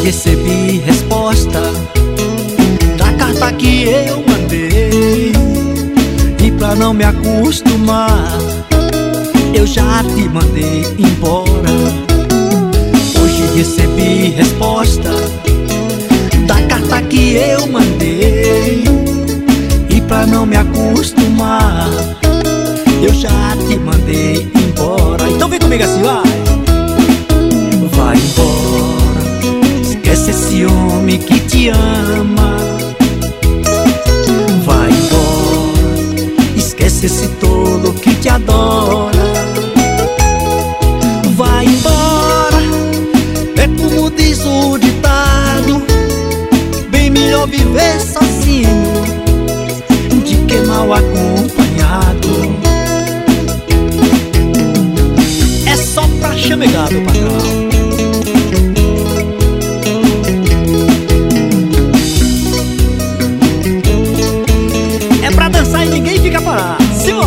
recebi resposta da carta que eu mandei, e pra não me acostumar, eu já te mandei embora. Hoje recebi resposta da carta que eu mandei, e pra não me acostumar, eu já te mandei embora. Então vem comigo assim, vai. Vai embora, esquece esse homem que te ama. Vai embora, esquece esse tolo que te adora. Vai embora, é como diz o ditado, bem melhor viver sozinho do que mal acompanhado. É só pra chamegar, meu patrão. É pra dançar e ninguém fica parado.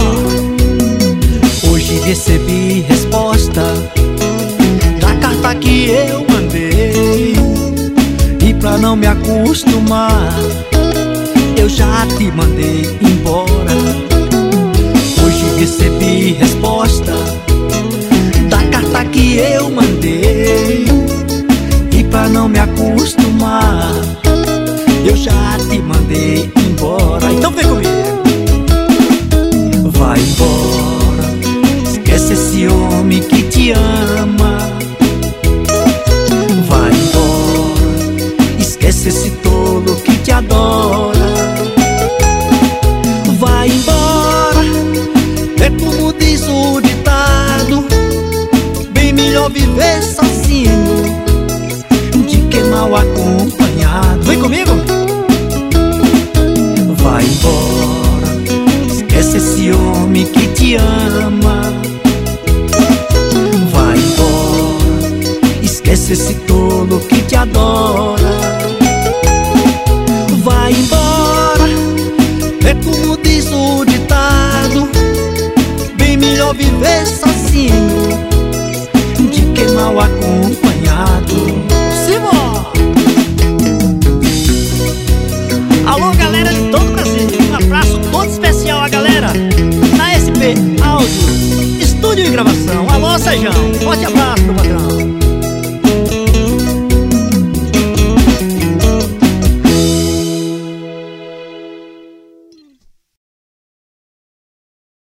Hoje recebi resposta da carta que eu mandei, e pra não me acostumar, eu já te mandei embora. Hoje recebi resposta da carta que eu mandei, e pra não me acostumar, eu já te mandei embora. Então vem comigo. Vai embora, esquece esse homem que te ama. Vai embora, esquece esse tolo que te adora. Vai embora, é como diz o ditado, bem melhor viver sozinho do que mal acompanhado. Vem comigo. Vai embora, esquece esse homem que te ama. Vai embora, esquece esse tolo que te adora. Vai embora, é como diz o ditado, bem melhor viver sozinho do que mal acompanhado.